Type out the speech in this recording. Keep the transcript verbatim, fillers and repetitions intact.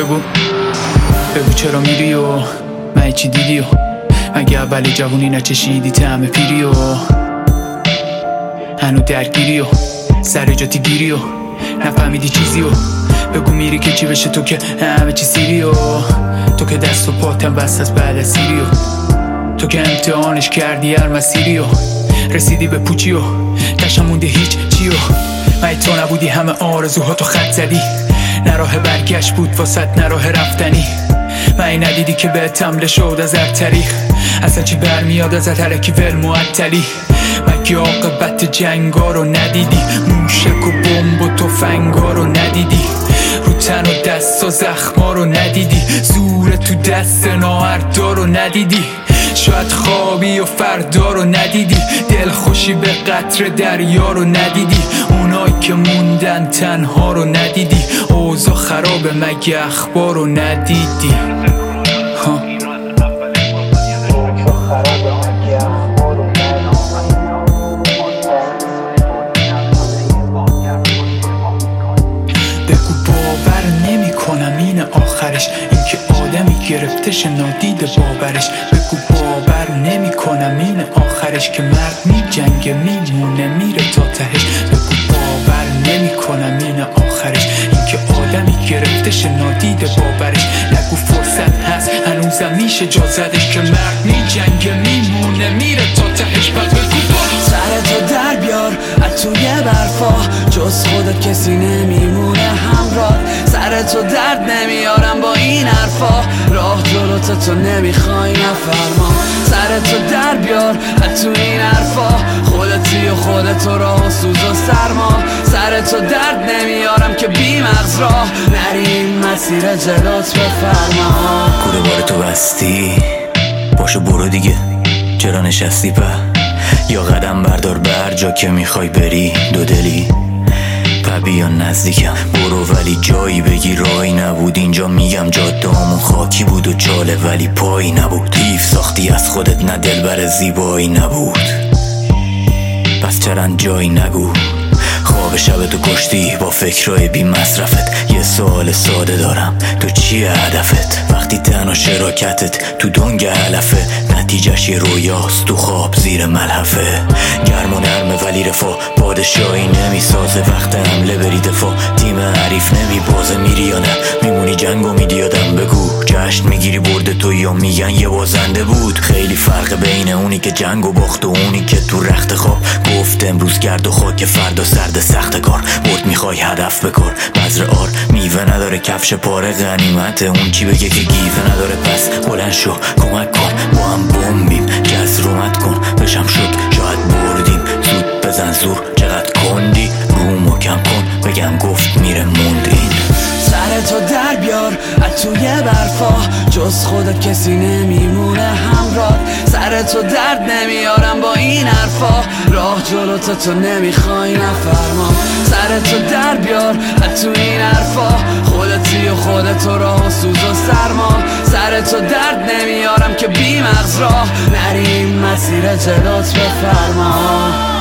بگو بگو چرا میری و من چی دیدی و مگه اول جوونی نچشیدی طعم پیری و هنو درگیری و سر جاتی گیری و نفهمیدی چیزی و بگو میری که چی بشه تو که همه چی سیری و تو که دست و پاتم بست از بعد از سیری و تو که امتحانش کردی هر مسیری و رسیدی به پوچی و تشم مونده هیچ چی و من تو نبودی همه آرزوهاتو خط زدی نه راه برگشت بود واسط نه راه رفتنی من این ندیدی که به حمله شد از هر طریق اصلا چی برمیاد ازت هرکی ول معطلی مگه عاقبت جنگا رو ندیدی موشک و بمب و تفنگا رو ندیدی رو تن و دست و زخما رو ندیدی زور تو دست ناهردا رو ندیدی شاید خوابی و فردا رو ندیدی دل خوشی به قطر دریا رو ندیدی اونایی که موندن تنها رو ندیدی اوضاع خرابه مگه اخبار رو ندیدی ها بگو باور نمی کنم این آخرش اینکه آدمی گرفتش نادیده باورش بگو باور نمی کنم این آخرش که مرد می جنگه میمونه میره تا تهش بگو باور نمی کنم این آخرش اینکه آدمی گرفتش نادیده باورش نگو فرصت هست هنوزم میشه جا زدش که مرد می جنگه میمونه میره تا تهش بگو سر تو در بیار از توی برفا جز خودت کسی نمیمونه همراه سر تو درد نمیارم با این حرفا راه جلوت تو نمیخوای نفرما سر تو در بیار از تو این حرفا خودتی و خودت و راه و سوز و سرما سر تو درد نمیارم که بی مغز راه نریم مسیر جلوت بفرما کوره بار تو بستی باشو برو دیگه چرا نشستی په یا قدم بردار بر جا که میخوای بری دو دلی په بیا نزدیکم برو ولی جایی بگی راهی نبود اینجا میگم جاده همون خاکی بود و چاله ولی پایی نبود حیف ساختی از خودت نه دلبر زیبایی نبود پس چرا جایی نگو خواب شب تو کشتی با فکرهای بی مصرفت یه سوال ساده دارم تو چیه هدفت وقتی تنها شراکتت تو دنگ علفه نتیجهش یه رویاست تو خواب زیر ملحفه گرم و نرمه ولی رفا پادشاهی نمیسازه وقت حمله بری دفاع تیم حریف نمیبازه میری یا نه میمونی جنگو میدی یادم بگو جشن میگیری برده تو یا میگن یه بازنده بود خیلی فرق بین اونی که جنگو باخت و اونی که تو رخت خواب گفت امروز گرد و خاک فردا سرد سخت کار برد میخوای هدف بکار بذر آر میوه نداره کفش پاره غنیمته اون چی بگه که گیوه نداره پس بلند شو کمک کن با هم بمبیم جز رومت کن بشم شد شاید بردیم زود بزن زور چقدر کندی رومو کم کن بگم گفت میره موندین سر تو در بیار از توی برفا جز خودت کسی نمیمونه همراه سر تو درد نمیارم با این حرفا راه جلوت تو نمیخوای نفرما سر تو در بیار از تو این حرفا خودتی و خودت و راه و سوز و سرما سر تو درد نمیارم که بی مغز راه نریم مسیر جلوت بفرما